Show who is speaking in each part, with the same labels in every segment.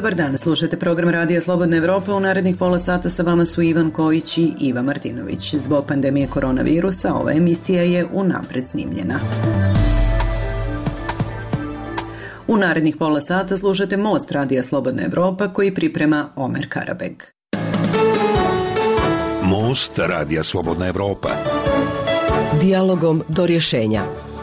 Speaker 1: Dobar dan, slušate program Radija Slobodna Evropa. U narednih pola sata sa vama su Ivan Kojić i Iva Martinović. Zbog pandemije koronavirusa ova emisija je unapred snimljena. U narednih pola sata slušate Most Radija Slobodna Evropa koji priprema Omer Karabeg.
Speaker 2: Most Radija Slobodna Evropa.
Speaker 3: Dijalogom do rješenja.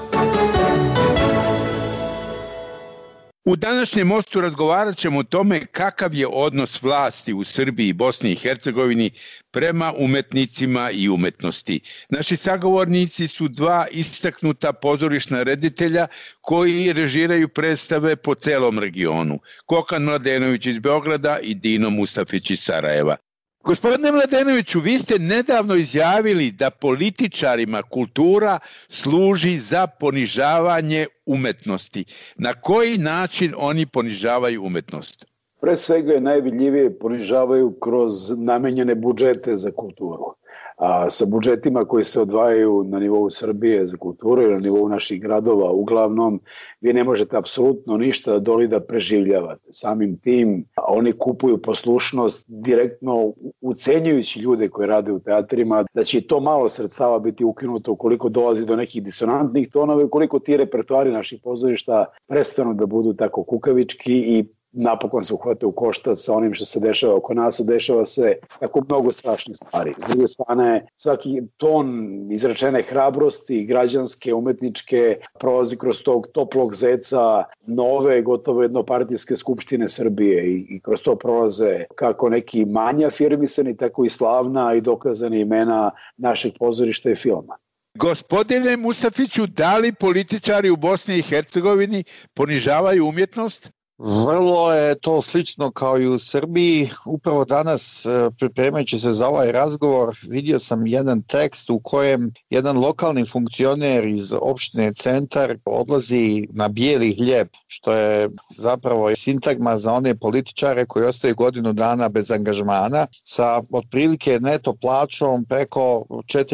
Speaker 4: U današnjem mostu razgovarat ćemo o tome kakav je odnos vlasti u Srbiji i Bosni i Hercegovini prema umetnicima i umetnosti. Naši sagovornici su dva istaknuta pozorišna reditelja koji režiraju predstave po celom regionu. Kokan Mladenović iz Beograda i Dino Mustafić iz Sarajeva. Gospodine Mladenoviću, vi ste nedavno izjavili da političarima kultura služi za ponižavanje umetnosti. Na koji način oni ponižavaju umetnost?
Speaker 5: Pre svega je najvidljivije ponižavaju kroz namenjene budžete za kulturu. A sa budžetima koji se odvajaju na nivou Srbije za kulturu ili na nivou naših gradova, uglavnom, vi ne možete apsolutno ništa doli da preživljavate. Samim tim oni kupuju poslušnost direktno ucenjujući ljude koji rade u teatrima, da će i to malo sredstava biti ukinuto ukoliko dolazi do nekih disonantnih tonova, ukoliko ti repertoari naših pozorišta prestanu da budu tako kukavički i napokon se uhvate u koštac sa onim što se dešava oko nas, a dešava se tako mnogo strašnih stvari. S druge strane, svaki ton izrečene hrabrosti, građanske, umetničke, prolazi kroz tog toplog zeca nove, gotovo jednopartijske skupštine Srbije i kroz to prolaze kako neki manje afirmisani, tako i slavna i dokazani imena našeg pozorišta i filma.
Speaker 4: Gospodine Mustafiću, da li političari u Bosni i Hercegovini ponižavaju umjetnost?
Speaker 6: Vrlo je to slično kao i u Srbiji. Upravo danas, pripremajući se za ovaj razgovor, vidio sam jedan tekst u kojem jedan lokalni funkcioner iz opštine Centar odlazi na bijeli hljeb, što je zapravo sintagma za one političare koji ostaju godinu dana bez angažmana, sa otprilike neto plaćom preko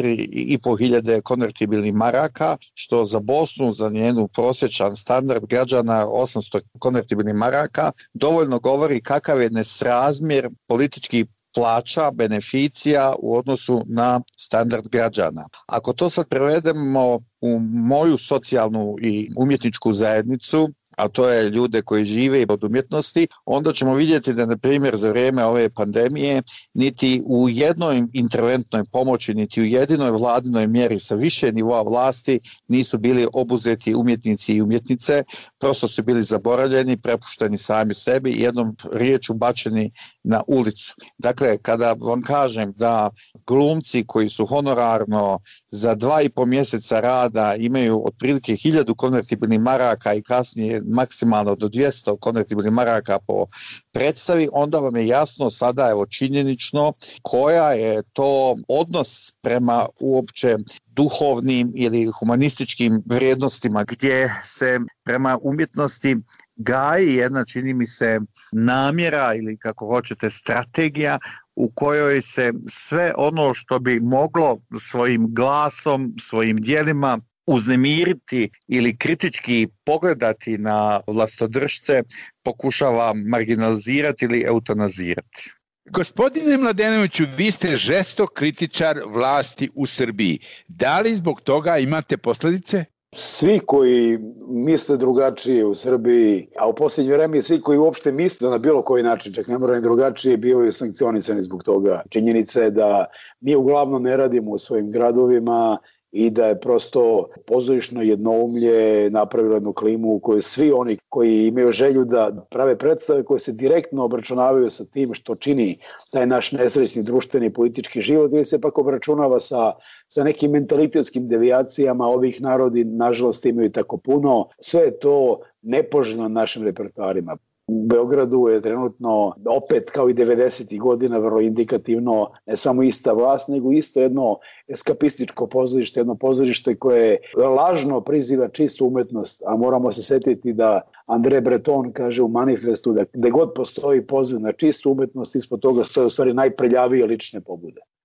Speaker 6: 4.500 konvertibilnih maraka, što za Bosnu, za njenu prosječan standard građana 800 konvertibilnih maraka, dovoljno govori kakav je nesrazmjer političkih plaća, beneficija u odnosu na standard građana. Ako to sad prevedemo u moju socijalnu i umjetničku zajednicu, a to je ljude koji žive od umjetnosti, onda ćemo vidjeti da, na primjer, za vrijeme ove pandemije niti u jednoj interventnoj pomoći, niti u jedinoj vladinoj mjeri sa više nivoa vlasti nisu bili obuzeti umjetnici i umjetnice, prosto su bili zaboravljeni, prepušteni sami sebi i jednom riječu bačeni na ulicu. Dakle, kada vam kažem da glumci koji su honorarno za 2,5 mjeseca rada imaju otprilike 1000 konvertibilnih maraka i kasnije maksimalno do 200 konvertibilnih maraka po predstavi, onda vam je jasno sada, evo, činjenično koja je to odnos prema uopće duhovnim ili humanističkim vrijednostima, gdje se prema umjetnosti gaji jedna, čini mi se, namjera ili kako hoćete strategija u kojoj se sve ono što bi moglo svojim glasom, svojim djelima uznemiriti ili kritički pogledati na vlastodržce pokušava marginalizirati ili eutanazirati.
Speaker 4: Gospodine Mladenoviću, vi ste žestok kritičar vlasti u Srbiji. Da li zbog toga imate posljedice?
Speaker 5: Svi koji misle drugačije u Srbiji, a u posljednje vreme svi koji uopšte misle na bilo koji način, čak ne mora ni drugačije, bivaju sankcionisani zbog toga. Činjenica je da mi uglavnom ne radimo u svojim gradovima i da je prosto pozorišno jednoumlje napravilo jednu klimu u kojoj svi oni koji imaju želju da prave predstave koje se direktno obračunavaju sa tim što čini taj naš nesrećni društveni i politički život, ili se pak obračunava sa nekim mentalitetskim devijacijama, ovih narodi nažalost imaju tako puno, sve je to nepoželjno na našim repertoarima. U Beogradu je trenutno, opet kao i 90. godina, vrlo indikativno, ne samo ista vlast, nego isto jedno eskapističko pozorište, jedno pozorište koje lažno priziva čistu umetnost, a moramo se setiti da André Breton kaže u manifestu da gde god postoji poziv na čistu umetnost, ispod toga stoje u stvari najprljavije lične pobude.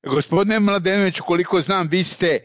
Speaker 4: Gospodine Mladenović, koliko znam, vi ste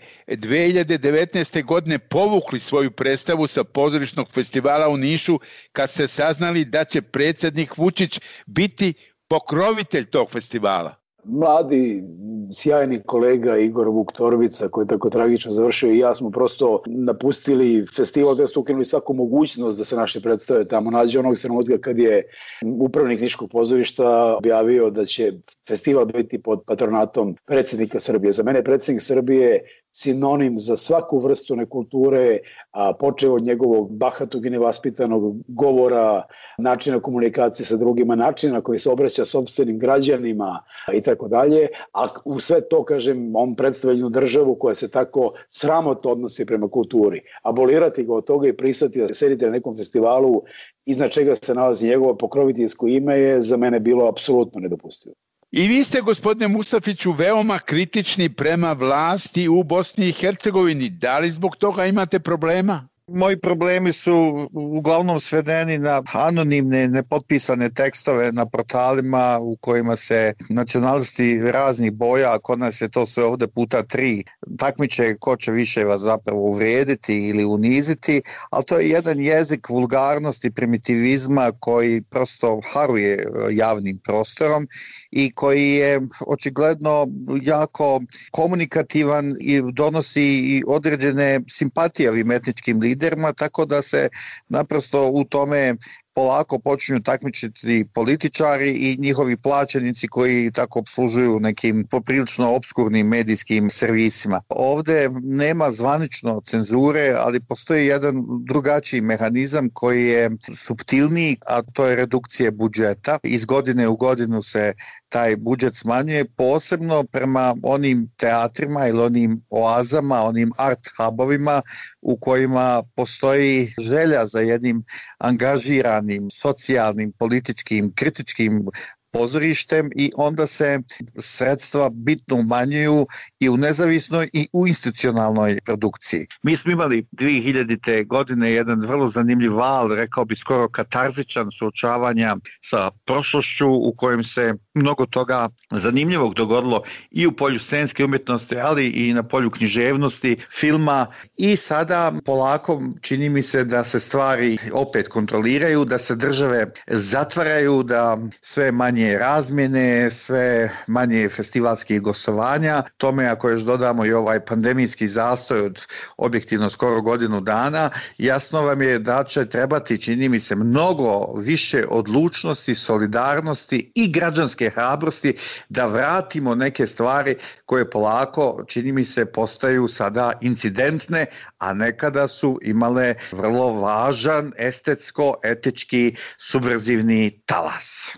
Speaker 4: 2019. godine povukli svoju predstavu sa pozorišnog festivala u Nišu kad ste saznali da će predsjednik Vučić biti pokrovitelj tog festivala.
Speaker 5: Mladi, sjajni kolega Igor Vuktorvica, koji je tako tragično završio, i ja smo prosto napustili festival, da ste ukinuli svaku mogućnost da se naše predstave tamo nađe. Onog trenutka kad je upravnik Niškog pozorišta objavio da će festival biti pod patronatom predsjednika Srbije. Za mene je predsjednik Srbije sinonim za svaku vrstu nekulture, a počeo od njegovog bahatog i nevaspitanog govora, načina komunikacije sa drugima, načina na koji se obraća sopstvenim građanima i tako dalje, a u sve to, kažem, on predstavlja jednu državu koja se tako sramotno odnosi prema kulturi. Abolirati ga od toga i pristati da se sedite na nekom festivalu iznad čega se nalazi njegovo pokroviteljsko ime je za mene bilo apsolutno nedopustivo.
Speaker 4: I vi ste, gospodine Mustafiću, veoma kritični prema vlasti u Bosni i Hercegovini. Da li zbog toga imate problema?
Speaker 6: Moji problemi su uglavnom svedeni na anonimne, nepotpisane tekstove na portalima u kojima se nacionalisti raznih boja, a kod nas je to sve ovde puta 3, takmiče ko će više vas zapravo uvrijediti ili uniziti, ali to je jedan jezik vulgarnosti, primitivizma koji prosto haruje javnim prostorom i koji je očigledno jako komunikativan i donosi i određene simpatije ovim etničkim liderima, tako da se naprosto u tome polako počinju takmičiti političari i njihovi plaćenici koji tako obslužuju nekim poprilično obskurnim medijskim servisima. Ovde nema zvanično cenzure, ali postoji jedan drugačiji mehanizam koji je suptilniji, a to je redukcija budžeta. Iz godine u godinu se taj budžet smanjuje, posebno prema onim teatrima ili onim oazama, onim art hubovima u kojima postoji želja za jednim angažiranim, socijalnim, političkim, kritičkim pozorištem i onda se sredstva bitno umanjuju i u nezavisnoj i u institucionalnoj produkciji. Mi smo imali 2000. godine jedan vrlo zanimljiv val, rekao bi skoro katarzičan, suočavanja sa prošlošću u kojem se mnogo toga zanimljivog dogodilo i u polju scenske umjetnosti, ali i na polju književnosti, filma, i sada polako čini mi se da se stvari opet kontroliraju, da se države zatvaraju, da sve manje razmjene, sve manje festivalskih gostovanja. Tome ako još dodamo i ovaj pandemijski zastoj od objektivno skoro godinu dana, jasno vam je da će trebati, čini mi se, mnogo više odlučnosti, solidarnosti i građanske hrabrosti da vratimo neke stvari koje polako, čini mi se, postaju sada incidentne, a nekada su imale vrlo važan estetsko-etički subverzivni talas.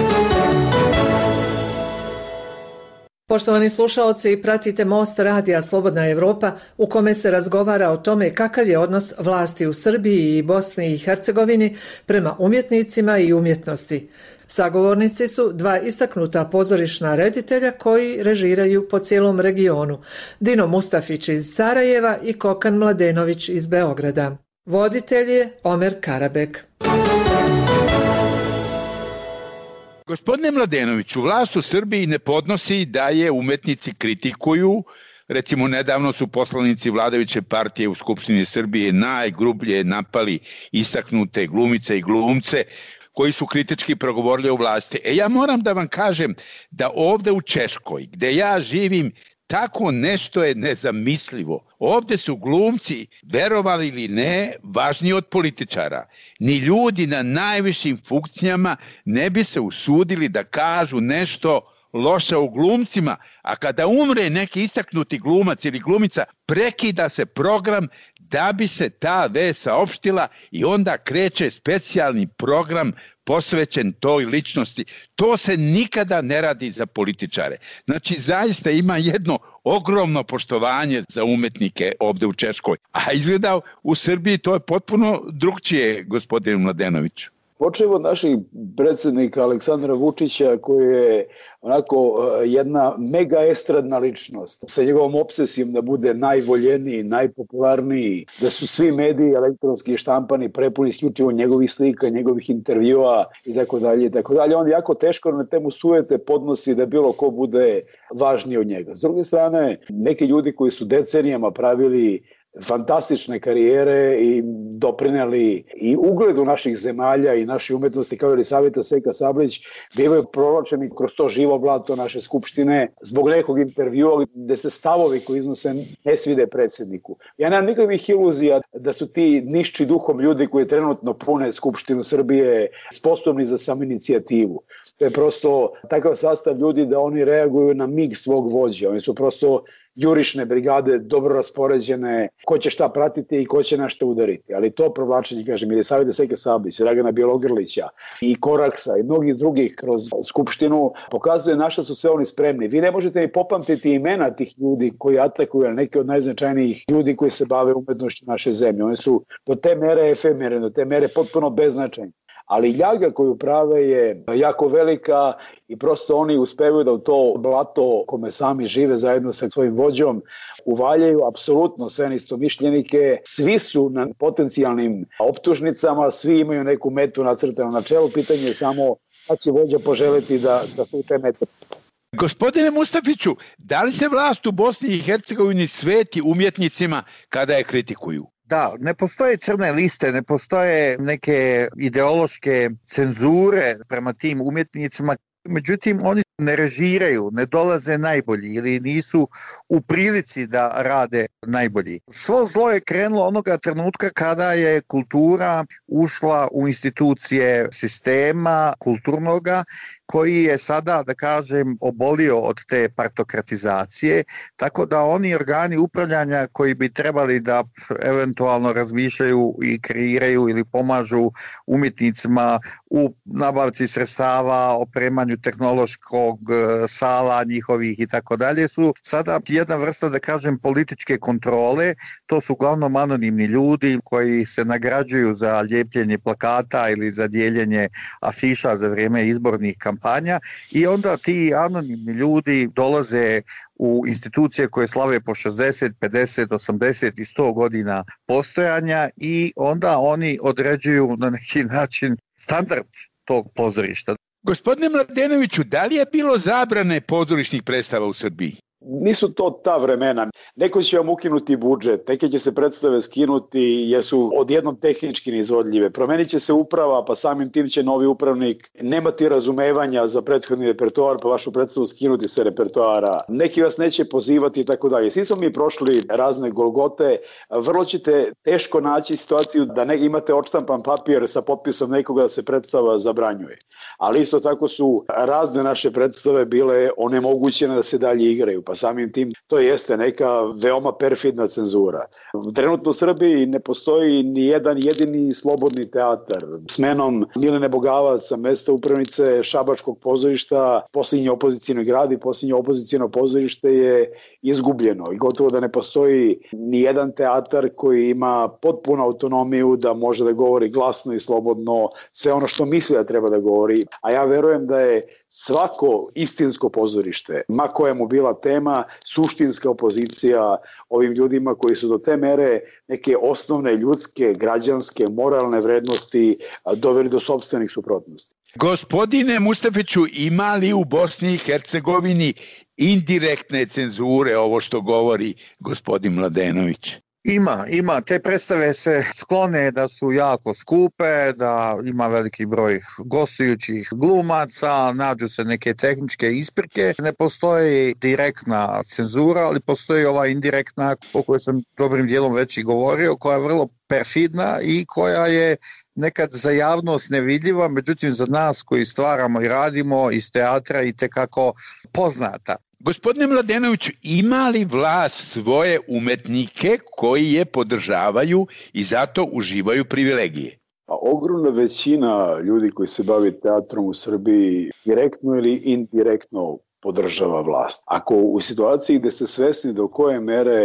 Speaker 7: Poštovani slušaoci, pratite Most radija Slobodna Evropa u kome se razgovara o tome kakav je odnos vlasti u Srbiji i Bosni i Hercegovini prema umjetnicima i umjetnosti. Sagovornici su dva istaknuta pozorišna reditelja koji režiraju po cijelom regionu, Dino Mustafić iz Sarajeva i Kokan Mladenović iz Beograda. Voditelj je Omer Karabek.
Speaker 4: Gospodine Mladenoviću, vlast u Srbiji ne podnosi da je umetnici kritikuju. Recimo, nedavno su poslanici vladajuće partije u Skupštini Srbije najgrublje napali istaknute glumice i glumce koji su kritički progovorili o vlasti. Ja moram da vam kažem da ovde u Češkoj, gde ja živim, tako nešto je nezamislivo. Ovde su glumci, verovali ili ne, važniji od političara. Ni ljudi na najvišim funkcijama ne bi se usudili da kažu nešto loše o glumcima, a kada umre neki istaknuti glumac ili glumica, prekida se program da bi se ta vest saopštila i onda kreće specijalni program posvećen toj ličnosti. To se nikada ne radi za političare. Znači, zaista ima jedno ogromno poštovanje za umetnike ovde u Češkoj. A izgleda u Srbiji to je potpuno drugčije, gospodine Mladenoviću.
Speaker 5: Počeo od naših predsjednika Aleksandra Vučića, koji je onako jedna mega estradna ličnost, sa njegovom obsesijom da bude najvoljeniji, najpopularniji, da su svi mediji elektronski i štampani prepuni isključivo njegovih slika, njegovih intervjua i tako dalje i tako dalje. On jako teško na temu sujete podnosi da bilo ko bude važniji od njega. S druge strane, neki ljudi koji su decenijama pravili fantastične karijere i doprineli i ugledu naših zemalja i naše umetnosti kao Jelisaveta Seka Sablić bivaju provlačeni kroz to živo blato naše skupštine zbog nekog intervjua gde se stavovi koji iznose ne svide predsjedniku. Ja nemam nikakvih iluzija da su ti nišći duhom ljudi koji trenutno pune Skupštinu Srbije sposobni za samoinicijativu. To je prosto takav sastav ljudi da oni reaguju na mig svog vođa. Oni su prosto jurišne brigade, dobro raspoređene, ko će šta pratiti i ko će na šta udariti. Ali to provlačenje, kažem, Jelisaveta Seka Sablić, Dragana Bjelogrlića i Koraksa i mnogih drugih kroz Skupštinu pokazuje na šta su sve oni spremni. Vi ne možete ni popamtiti imena tih ljudi koji atakuju, neke od najznačajnijih ljudi koji se bave umetnošću naše zemlje. Oni su do te mere efemerne, do te mere potpuno beznačajni. Ali ljaga koju prave je jako velika i prosto oni uspevaju da u to blato kome sami žive zajedno sa svojim vođom uvaljaju apsolutno sve neistomišljenike. Svi su na potencijalnim optužnicama, svi imaju neku metu nacrtanu na čelu. Pitanje je samo da će vođa poželiti da se u te mete.
Speaker 4: Gospodine Mustafiću, da li se vlast u Bosni i Hercegovini sveti umjetnicima kada je kritikuju?
Speaker 6: Da, ne postoje crne liste, ne postoje neke ideološke cenzure prema tim umjetnicima, međutim oni ne režiraju, ne dolaze najbolji ili nisu u prilici da rade najbolji. Svo zlo je krenulo onoga trenutka kada je kultura ušla u institucije sistema kulturnoga koji je sada, da kažem, obolio od te partokratizacije, tako da oni organi upravljanja koji bi trebali da eventualno razmišljaju i kreiraju ili pomažu umjetnicima u nabavci sredstava, opremanju tehnološkog sala njihovih i tako dalje, su sada jedna vrsta, da kažem, političke kontrole. To su uglavnom anonimni ljudi koji se nagrađuju za ljepljenje plakata ili za dijeljenje afiša za vrijeme izbornih kampanja i onda ti anonimni ljudi dolaze u institucije koje slave po 60, 50, 80 i 100 godina postojanja i onda oni određuju na neki način standard tog pozorišta.
Speaker 4: Gospodine Mladenoviću, da li je bilo zabrane pozorišnih predstava u Srbiji?
Speaker 5: Nisu to ta vremena. Neko će vam ukinuti budžet, neke će se predstave skinuti jer su odjednom tehnički neizvodljive. Promenit će se uprava, pa samim tim će novi upravnik nemati razumevanja za prethodni repertoar, pa vašu predstavu skinuti sa repertoara. Neki vas neće pozivati i tako dalje. Svi smo mi prošli razne golgote. Vrlo ćete teško naći situaciju da imate odštampan papir sa potpisom nekoga da se predstava zabranjuje. Ali isto tako su razne naše predstave bile onemogućene da se dalje igraju. Pa samim tim to jeste neka veoma perfidna cenzura. Trenutno u Srbiji ne postoji ni jedan jedini slobodni teatar. Smenom Milene Bogavac sa mesta upravnice Šabačkog pozorišta, posljednji opozicijni grad i posljednje opozicijno pozorište je izgubljeno i gotovo da ne postoji ni jedan teatar koji ima potpunu autonomiju da može da govori glasno i slobodno sve ono što misli da treba da govori. A ja verujem da je svako istinsko pozorište, ma koja mu bila tema, suštinska opozicija ovim ljudima koji su do te mere neke osnovne ljudske, građanske, moralne vrednosti doveli do sopstvenih suprotnosti.
Speaker 4: Gospodine Mustafiću, ima li u Bosni i Hercegovini indirektne cenzure, ovo što govori gospodin Mladenović?
Speaker 6: Ima. Te predstave se sklone da su jako skupe, da ima veliki broj gostujućih glumaca, nađu se neke tehničke isprike. Ne postoji direktna cenzura, ali postoji ova indirektna, o kojoj sam dobrim dijelom već i govorio, koja je vrlo perfidna i koja je nekad za javnost nevidljiva, međutim za nas koji stvaramo i radimo iz teatra i tekako poznata.
Speaker 4: Gospodine Mladenoviću, ima li vlast svoje umetnike koji je podržavaju i zato uživaju privilegije?
Speaker 5: Pa ogromna većina ljudi koji se bavi teatrom u Srbiji direktno ili indirektno podržava vlast. Ako u situaciji gde ste svesni do koje mere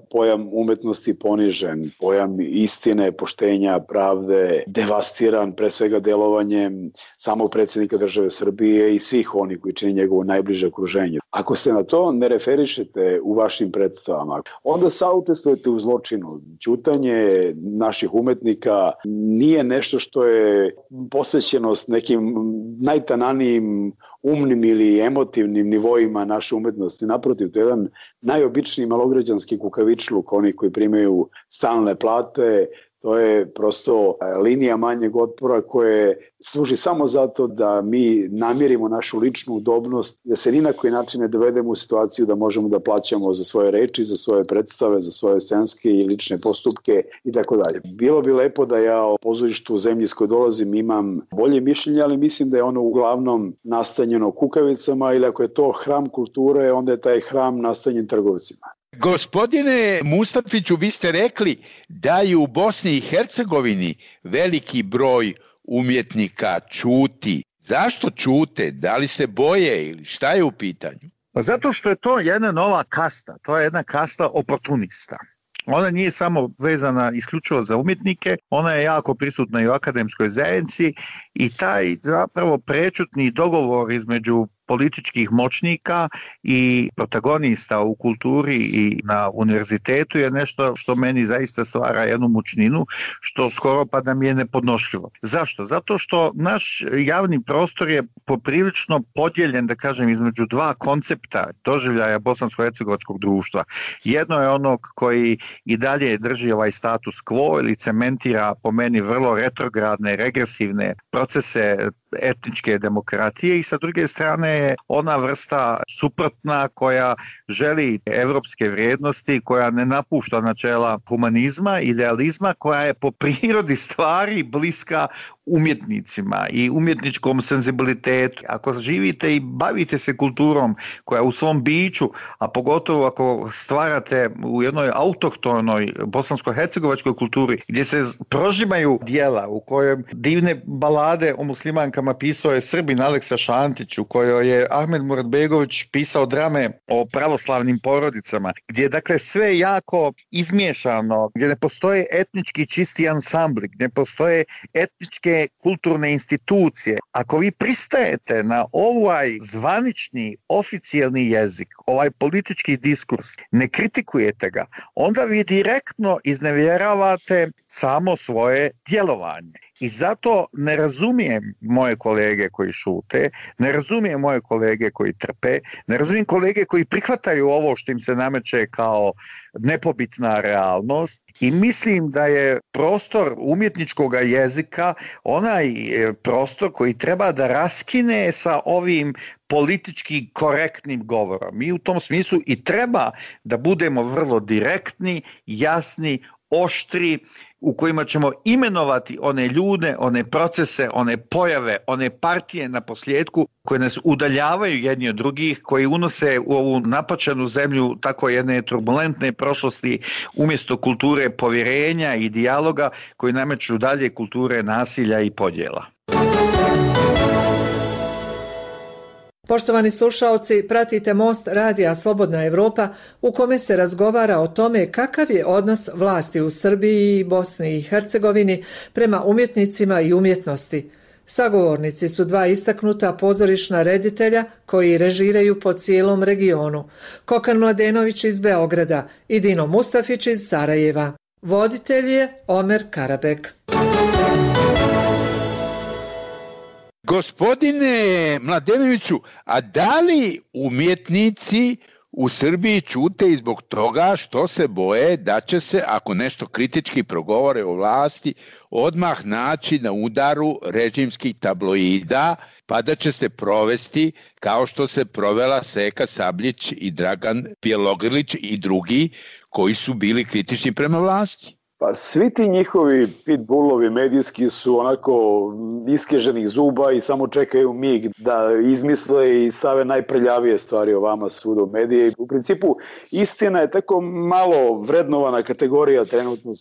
Speaker 5: pojam umetnosti ponižen, pojam istine, poštenja, pravde, devastiran pre svega delovanjem samog predsjednika države Srbije i svih onih koji čini njegovo najbliže okruženje. Ako se na to ne referišete u vašim predstavama, onda saučestvujete u zločinu. Ćutanje naših umetnika nije nešto što je posvećenost nekim najtananijim umnim ili emotivnim nivoima naše umetnosti. Naprotiv, to je jedan najobičniji malograđanski kukavičluk, oni koji primaju stalne plate. To je prosto linija manjeg otpora koje služi samo zato da mi namirimo našu ličnu udobnost, da se ni na koji način ne dovedemo u situaciju da možemo da plaćamo za svoje reči, za svoje predstave, za svoje scenske i lične postupke i tako dalje. Bilo bi lepo da ja o pozorištu u zemlji s koje dolazim imam bolje mišljenje, ali mislim da je ono uglavnom nastanjeno kukavicama, ili ako je to hram kulture, onda je taj hram nastanjen trgovcima.
Speaker 4: Gospodine Mustafiću, vi ste rekli da je u Bosni i Hercegovini veliki broj umjetnika ćuti. Zašto ćute? Da li se boje ili šta je u pitanju?
Speaker 6: Pa zato što je to jedna nova kasta, to je jedna kasta oportunista. Ona nije samo vezana isključivo za umjetnike, ona je jako prisutna i u akademskoj zajednici i taj zapravo prečutni dogovor između političkih moćnika i protagonista u kulturi i na univerzitetu je nešto što meni zaista stvara jednu mučninu, što skoro pa da mi je nepodnošljivo. Zašto? Zato što naš javni prostor je poprilično podijeljen, da kažem, između dva koncepta doživljaja bosansko-hercegovačkog društva. Jedno je onog koji i dalje drži ovaj status quo ili cementira po meni vrlo retrogradne, regresivne procese etničke demokratije i sa druge strane je ona vrsta suprotna koja želi evropske vrijednosti, koja ne napušta načela humanizma, idealizma, koja je po prirodi stvari bliska umjetnicima i umjetničkom senzibilitetu. Ako živite i bavite se kulturom koja u svom biću, a pogotovo ako stvarate u jednoj autohtonoj bosansko-hercegovačkoj kulturi gdje se prožimaju dijela u kojem divne balade o muslimankama pisao je Srbin Aleksa Šantić, u kojoj je Ahmed Muratbegović pisao drame o pravoslavnim porodicama, gdje je dakle sve jako izmiješano, gdje ne postoje etnički čisti ansambli, gdje ne postoje etničke kulturne institucije. Ako vi pristajete na ovaj zvanični, oficijelni jezik, ovaj politički diskurs, ne kritikujete ga, onda vi direktno iznevjeravate samo svoje djelovanje. I zato ne razumijem moje kolege koji šute, ne razumijem moje kolege koji trpe, ne razumijem kolege koji prihvataju ovo što im se nameće kao nepobitna realnost i mislim da je prostor umjetničkog jezika onaj prostor koji treba da raskine sa ovim politički korektnim govorom. Mi u tom smislu i treba da budemo vrlo direktni, jasni, oštri, u kojima ćemo imenovati one ljude, one procese, one pojave, one partije na posljedku koje nas udaljavaju jedni od drugih, koji unose u ovu napačenu zemlju tako jedne turbulentne prošlosti umjesto kulture povjerenja i dijaloga koji nameću dalje kulture nasilja i podjela.
Speaker 7: Poštovani slušaoci, pratite Most radija Slobodna Evropa u kome se razgovara o tome kakav je odnos vlasti u Srbiji i Bosni i Hercegovini prema umjetnicima i umjetnosti. Sagovornici su dva istaknuta pozorišna reditelja koji režiraju po cijelom regionu. Kokan Mladenović iz Beograda i Dino Mustafić iz Sarajeva. Voditelj je Omer Karabek.
Speaker 4: Gospodine Mladenoviću, a da li umjetnici u Srbiji ćute i zbog toga što se boje da će se, ako nešto kritički progovore o vlasti, odmah naći na udaru režimskih tabloida, pa da će se provesti kao što se provela Seka Sabljić i Dragan Bjelogrlić i drugi koji su bili kritični prema vlasti?
Speaker 5: Pa svi ti njihovi pitbullovi medijski su onako iskeženih zuba i samo čekaju mig da izmisle i stave najprljavije stvari o vama svuda u medije. U principu istina je tako malo vrednovana kategorija trenutno u Srbiji.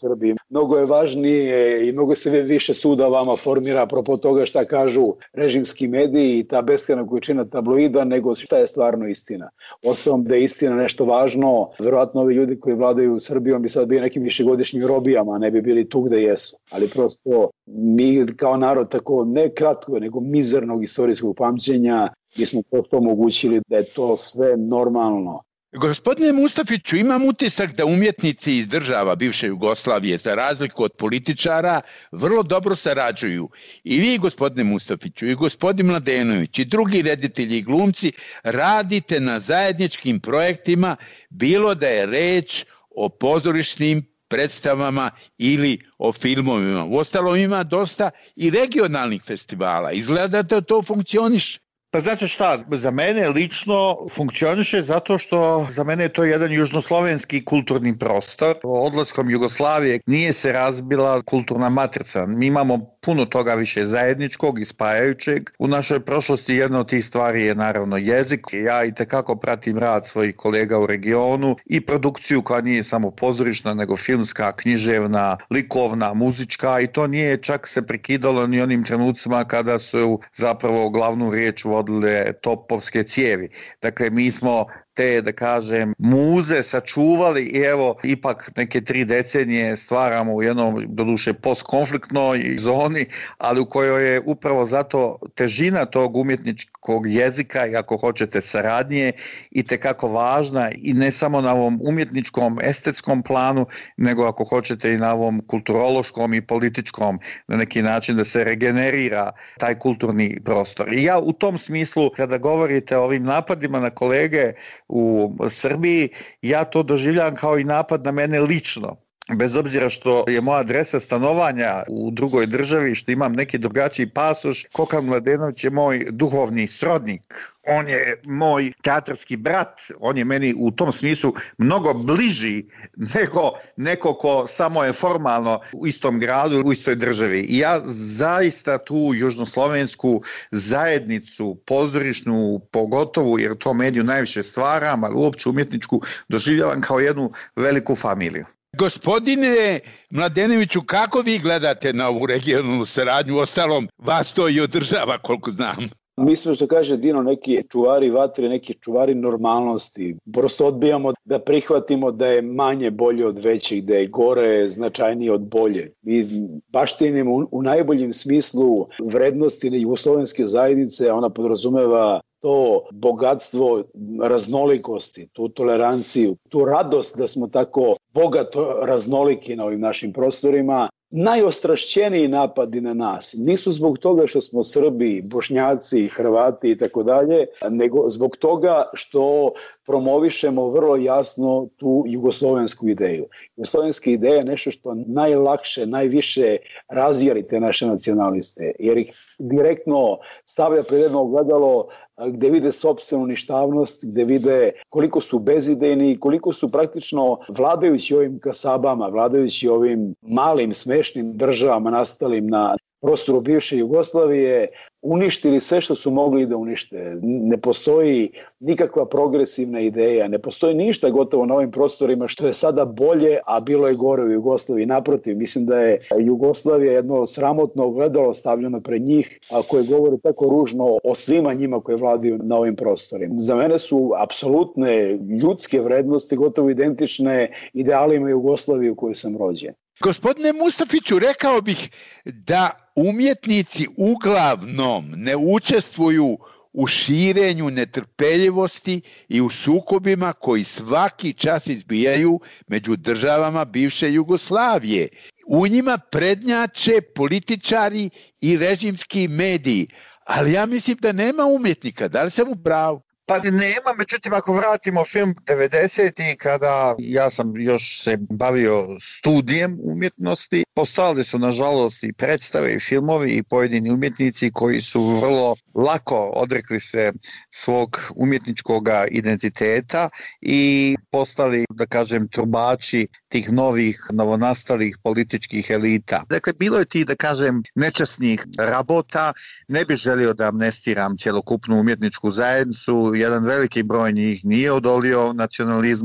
Speaker 5: mnogo je važnije i mnogo se više suda vama formira apropo toga šta kažu režimski mediji i ta beskrajna količina tabloida nego šta je stvarno istina. Osim da je istina nešto važno, verovatno ovi ljudi koji vladaju Srbijom bi sad bili nekim višegodišnjim robijama, ne bi bili tu gde jesu. Ali prosto mi kao narod tako ne kratko, nego mizernog istorijskog pamćenja mi smo prosto omogućili da je to sve normalno.
Speaker 4: Gospodine Mustafiću, imam utisak da umjetnici iz država bivše Jugoslavije, za razliku od političara, vrlo dobro sarađuju. I vi, gospodine Mustafiću, i gospodin Mladenović, i drugi reditelji i glumci radite na zajedničkim projektima, bilo da je reč o pozorišnim predstavama ili o filmovima. Uostalom ima dosta i regionalnih festivala. Izgleda da to funkcioniše.
Speaker 6: Pa znate šta, za mene lično funkcioniše zato što za mene je to jedan južnoslovenski kulturni prostor. Odlaskom Jugoslavije nije se razbila kulturna matrica. Mi imamo puno toga više zajedničkog i spajajućeg. U našoj prošlosti jedna od tih stvari je naravno jezik. Ja i tekako pratim rad svojih kolega u regionu i produkciju koja nije samo pozorišna, nego filmska, književna, likovna, muzička i to nije čak se prekidalo ni onim trenucima kada su zapravo glavnu riječ vodile topovske cijevi. Dakle, mi smo te, da kažem, muze sačuvali i evo, ipak neke 3 decenije stvaramo u jednom, doduše, postkonfliktnoj zoni, ali u kojoj je upravo zato težina tog umjetničkog jezika i ako hoćete saradnje i tekako važna i ne samo na ovom umjetničkom, estetskom planu, nego ako hoćete i na ovom kulturološkom i političkom, na neki način da se regenerira taj kulturni prostor. I ja u tom smislu, kada govorite o ovim napadima na kolege u Srbiji, ja to doživljavam kao i napad na mene lično. Bez obzira što je moja adresa stanovanja u drugoj državi, što imam neki drugačiji pasoš, Kokan Mladenović je moj duhovni srodnik. On je moj teatarski brat, on je meni u tom smislu mnogo bliži nego neko ko samo je formalno u istom gradu, u istoj državi. I ja zaista tu južnoslovensku zajednicu, pozorišnu, pogotovo jer to mediju najviše stvaram, ali uopće umjetničku doživljavam kao jednu veliku familiju.
Speaker 4: Gospodine Mladenoviću, kako vi gledate na ovu regionalnu saradnju? Ostalom, vas to i održava, koliko znam.
Speaker 5: Mi smo, što kaže Dino, neki čuvari vatre, neki čuvari normalnosti. Prosto odbijamo da prihvatimo da je manje bolje od većih, da je gore značajnije od bolje. Mi baštinimo u najboljem smislu vrednosti jugoslovenske zajednice, ona podrazumeva to bogatstvo raznolikosti, tu toleranciju, tu radost da smo tako bogato raznoliki na ovim našim prostorima. Najostrašćeniji napadi na nas nisu zbog toga što smo Srbi, Bošnjaci, Hrvati i tako dalje, nego zbog toga što promovišemo vrlo jasno tu jugoslovensku ideju. Jugoslovenska ideja je nešto što najlakše, najviše razjari te naše nacionaliste, jer ih direktno stavlja pred jedno ogledalo gde vide sopstvenu ništavnost, gde vide koliko su bezidejni i koliko su praktično vladajući ovim kasabama, vladajući ovim malim smešnim državama nastalim na prostoru bivše Jugoslavije, uništili sve što su mogli da unište. Ne postoji nikakva progresivna ideja, ne postoji ništa gotovo na ovim prostorima što je sada bolje, a bilo je gore u Jugoslaviji. Naprotiv, mislim da je Jugoslavija jedno sramotno ogledalo stavljeno pred njih, a koje govori tako ružno o svima njima koji vladaju na ovim prostorima. Za mene su apsolutne ljudske vrednosti gotovo identične idealima Jugoslavije u kojoj sam rođen.
Speaker 4: Gospodine Mustafiću, rekao bih da umjetnici uglavnom ne učestvuju u širenju netrpeljivosti i u sukobima koji svaki čas izbijaju među državama bivše Jugoslavije. U njima prednjače političari i režimski mediji, ali ja mislim da nema umjetnika. Da li sam u pravu?
Speaker 6: Pa nema, međutim ako vratimo film 90. kada ja sam još se bavio studijem umjetnosti, postojali su nažalost i predstave i filmovi i pojedini umjetnici koji su vrlo lako odrekli se svog umjetničkog identiteta i postali, da kažem, trubači tih novih, novonastalih političkih elita. Dakle, bilo je tih, da kažem, nečasnih rabota, ne bih želio da amnestiram cjelokupnu umjetničku zajednicu, jedan veliki broj njih nije odolio nacionalizmu,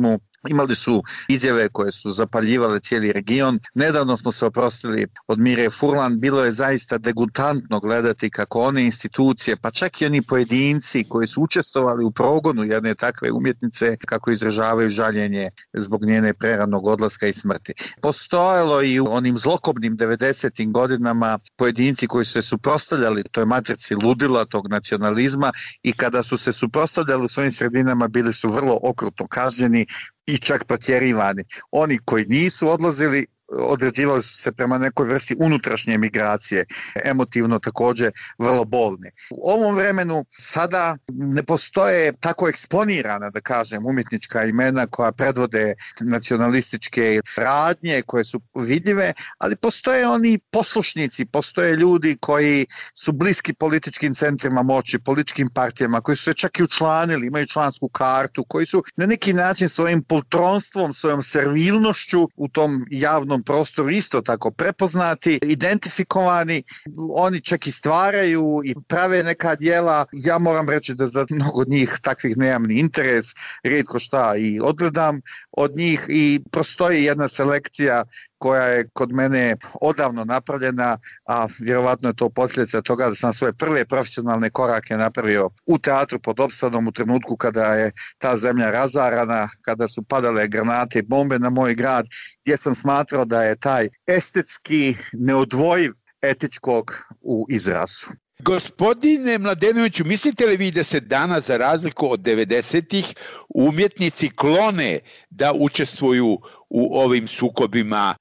Speaker 6: Imali su izjave koje su zapaljivale cijeli region. Nedavno smo se oprostili od Mire Furlan. Bilo je zaista degutantno gledati kako one institucije, pa čak i oni pojedinci koji su učestvovali u progonu jedne takve umjetnice, kako izražavaju žaljenje zbog njene preranog odlaska i smrti. Postojalo i u onim zlokobnim 90. godinama pojedinci koji su se suprotstavljali toj matrici ludila, tog nacionalizma, i kada su se suprotstavljali u svojim sredinama bili su vrlo okrutno kažnjeni i čak protjerivani. Oni koji nisu odlazili određivali su se prema nekoj vrsti unutrašnje migracije, emotivno također vrlo bolne. U ovom vremenu sada ne postoje tako eksponirana, da kažem, umjetnička imena koja predvode nacionalističke radnje koje su vidljive, ali postoje oni poslušnici, postoje ljudi koji su bliski političkim centrima moći, političkim partijama, koji su se čak i učlanili, imaju člansku kartu, koji su na neki način svojim poltronstvom, svojom servilnošću u tom javnom prostoru isto tako prepoznati, identifikovani, oni čak i stvaraju i prave neka djela. Ja moram reći da za mnogo od njih takvih nemam ni interes, rijetko šta i odgledam od njih i postoji jedna selekcija koja je kod mene odavno napravljena, a vjerovatno je to posljedica toga da sam svoje prve profesionalne korake napravio u teatru pod Opsadom u trenutku kada je ta zemlja razarana, kada su padale granate i bombe na moj grad, gdje sam smatrao da je taj estetski neodvojiv etičkog u izrazu.
Speaker 4: Gospodine Mladenoviću, mislite li vi da se danas, za razliku od 90-ih, umjetnici klone da učestvuju u ovim sukobima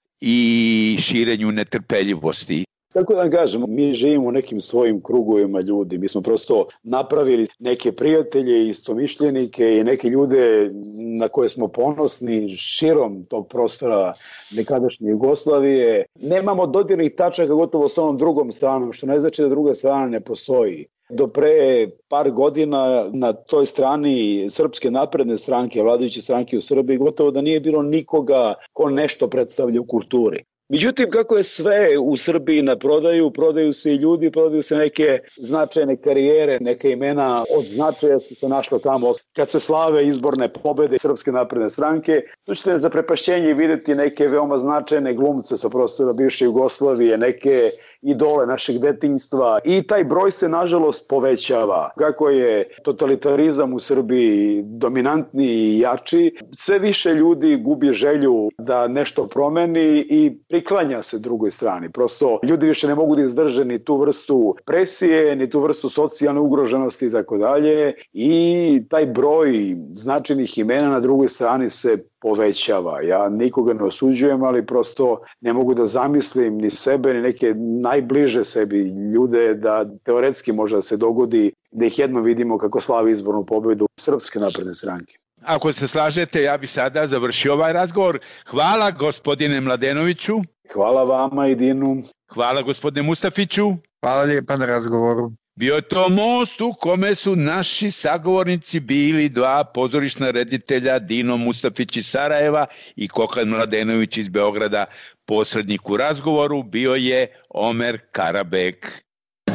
Speaker 4: i širenju netrpeljivosti?
Speaker 5: Kako da kažem, mi živimo u nekim svojim krugovima ljudi. Mi smo prosto napravili neke prijatelje, istomišljenike i neke ljude na koje smo ponosni širom tog prostora nekadašnje Jugoslavije. Nemamo dodirnih tačaka gotovo s onom drugom stranom, što ne znači da druga strana ne postoji. Do pre par godina na toj strani Srpske napredne stranke, vladajuće stranke u Srbiji, gotovo da nije bilo nikoga ko nešto predstavlja u kulturi. Međutim, kako je sve u Srbiji na prodaju, prodaju se i ljudi, prodaju se neke značajne karijere, neke imena od značaja su se našla tamo. Kad se slave izborne pobede Srpske napredne stranke, tu ćete za prepašćenje vidjeti neke veoma značajne glumce sa prostora bivše Jugoslavije, neke idole našeg detinjstva i taj broj se nažalost povećava. Kako je totalitarizam u Srbiji dominantniji i jači, sve više ljudi gubi želju da nešto promeni i priklanja se drugoj strani. Prosto ljudi više ne mogu da izdrže ni tu vrstu presije, ni tu vrstu socijalne ugroženosti i tako dalje, i taj broj značajnih imena na drugoj strani se povećava. Ja nikoga ne osuđujem, ali prosto ne mogu da zamislim ni sebe, ni neke najbliže sebi ljude da teoretski možda se dogodi da ih jednom vidimo kako slavi izbornu pobedu Srpske napredne stranke.
Speaker 4: Ako se slažete, ja bi sada završio ovaj razgovor. Hvala gospodine Mladenoviću.
Speaker 5: Hvala vama i Dinu.
Speaker 4: Hvala gospodine Mustafiću.
Speaker 6: Hvala lijepa na razgovoru.
Speaker 4: Bio je to most u kome su naši sagovornici bili dva pozorišna reditelja, Dino Mustafić iz Sarajeva i Kokan Mladenović iz Beograda. Posrednik u razgovoru bio je Omer Karabek.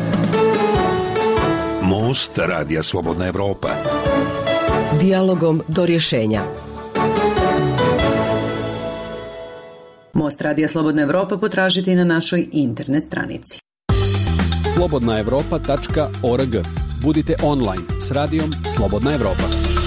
Speaker 2: Most Radija Slobodna Evropa.
Speaker 3: Dijalogom do rješenja.
Speaker 1: Most Radija Slobodna Evropa potražite i na našoj internet stranici.
Speaker 8: slobodnaevropa.org. Budite online s radijom Slobodna Evropa.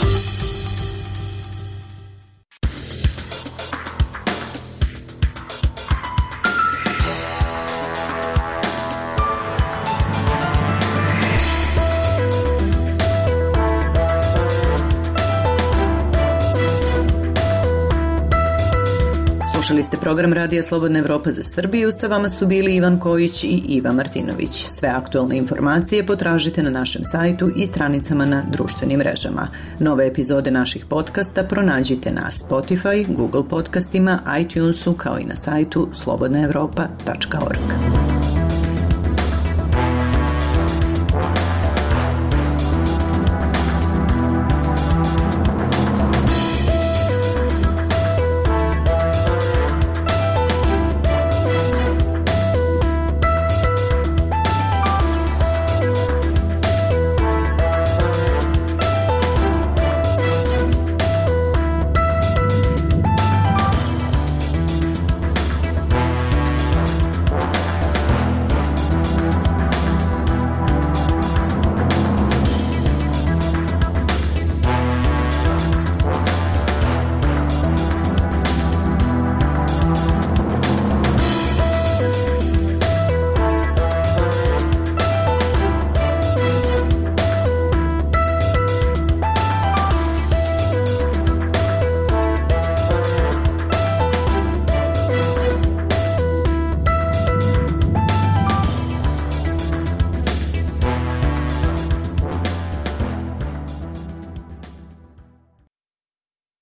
Speaker 1: Slušali ste program Radija Slobodna Evropa za Srbiju, sa vama su bili Ivan Kojić i Iva Martinović. Sve aktualne informacije potražite na našem sajtu i stranicama na društvenim mrežama. Nove epizode naših podcasta pronađite na Spotify, Google podcastima, iTunesu kao i na sajtu slobodnaevropa.org.